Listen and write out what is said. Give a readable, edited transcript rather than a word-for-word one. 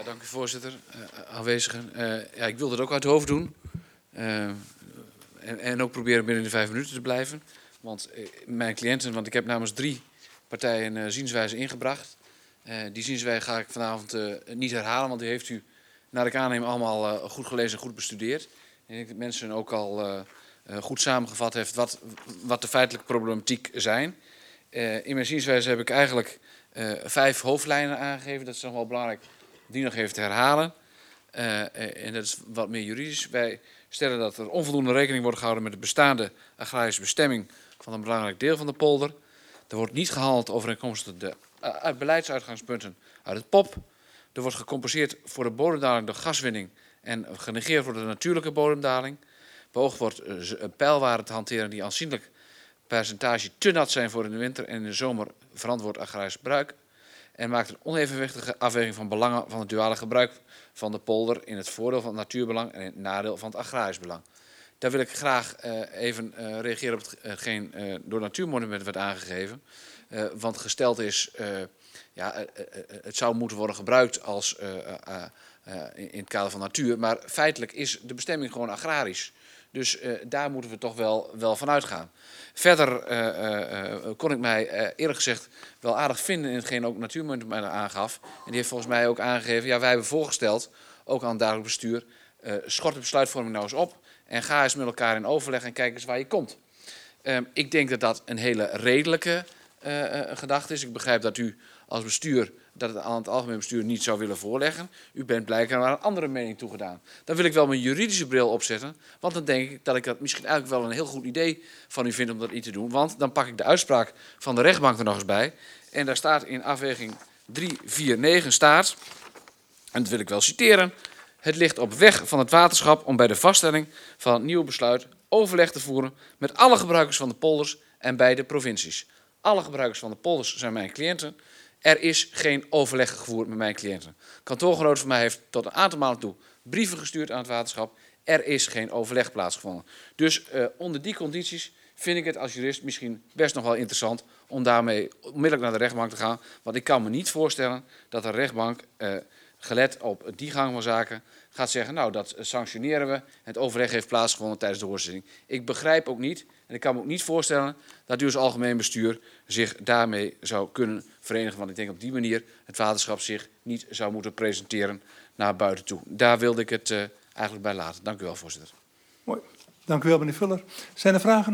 Dank u, voorzitter. Aanwezigen. Ja, ik wil dat ook uit het hoofd doen. En ook proberen binnen de 5 minuten te blijven. Want mijn cliënten, want ik heb namens 3 partijen zienswijze ingebracht. Die zienswijze ga ik vanavond niet herhalen, want die heeft u, naar ik aanneem, allemaal goed gelezen en goed bestudeerd. En ik denk dat mensen ook al goed samengevat heeft wat de feitelijke problematiek zijn. In mijn zienswijze heb ik eigenlijk 5 hoofdlijnen aangegeven. Dat is nog wel belangrijk om die nog even te herhalen. En dat is wat meer juridisch. Wij stellen dat er onvoldoende rekening wordt gehouden met de bestaande agrarische bestemming van een belangrijk deel van de polder. Er wordt niet gehandeld overeenkomstig de beleidsuitgangspunten uit het POP. Er wordt gecompenseerd voor de bodemdaling door gaswinning en genegeerd voor de natuurlijke bodemdaling. Beoogd wordt peilwaarden te hanteren die aanzienlijk percentage te nat zijn voor in de winter en in de zomer verantwoord agrarisch gebruik. En maakt een onevenwichtige afweging van belangen van het duale gebruik van de polder in het voordeel van het natuurbelang en in het nadeel van het agrarisch belang. Daar wil ik graag even reageren op hetgeen door Natuurmonumenten werd aangegeven. Want gesteld is, het zou moeten worden gebruikt als in het kader van natuur. Maar feitelijk is de bestemming gewoon agrarisch. Dus daar moeten we toch wel van uitgaan. Verder kon ik mij eerlijk gezegd wel aardig vinden in hetgeen ook Natuurmonumenten mij aangaf. En die heeft volgens mij ook aangegeven, ja, wij hebben voorgesteld, ook aan het dagelijk bestuur, schort de besluitvorming nou eens op. En ga eens met elkaar in overleg en kijk eens waar je komt. Ik denk dat dat een hele redelijke gedachte is. Ik begrijp dat u als bestuur dat het aan het algemeen bestuur niet zou willen voorleggen. U bent blijkbaar een andere mening toegedaan. Dan wil ik wel mijn juridische bril opzetten. Want dan denk ik dat ik dat misschien eigenlijk wel een heel goed idee van u vind om dat niet te doen. Want dan pak ik de uitspraak van de rechtbank er nog eens bij. En daar staat in afweging 349 staat, en dat wil ik wel citeren: het ligt op weg van het waterschap om bij de vaststelling van het nieuwe besluit overleg te voeren met alle gebruikers van de polders en bij de provincies. Alle gebruikers van de polders zijn mijn cliënten. Er is geen overleg gevoerd met mijn cliënten. Kantoorgenoot van mij heeft tot een aantal maanden toe brieven gestuurd aan het waterschap. Er is geen overleg plaatsgevonden. Dus onder die condities vind ik het als jurist misschien best nog wel interessant om daarmee onmiddellijk naar de rechtbank te gaan. Want ik kan me niet voorstellen dat de rechtbank, gelet op die gang van zaken, gaat zeggen, nou, dat sanctioneren we. Het overleg heeft plaatsgevonden tijdens de hoorzitting. Ik begrijp ook niet, en ik kan me ook niet voorstellen, dat u als algemeen bestuur zich daarmee zou kunnen verenigen. Want ik denk op die manier het waterschap zich niet zou moeten presenteren naar buiten toe. Daar wilde ik het eigenlijk bij laten. Dank u wel, voorzitter. Mooi. Dank u wel, meneer Vuller. Zijn er vragen?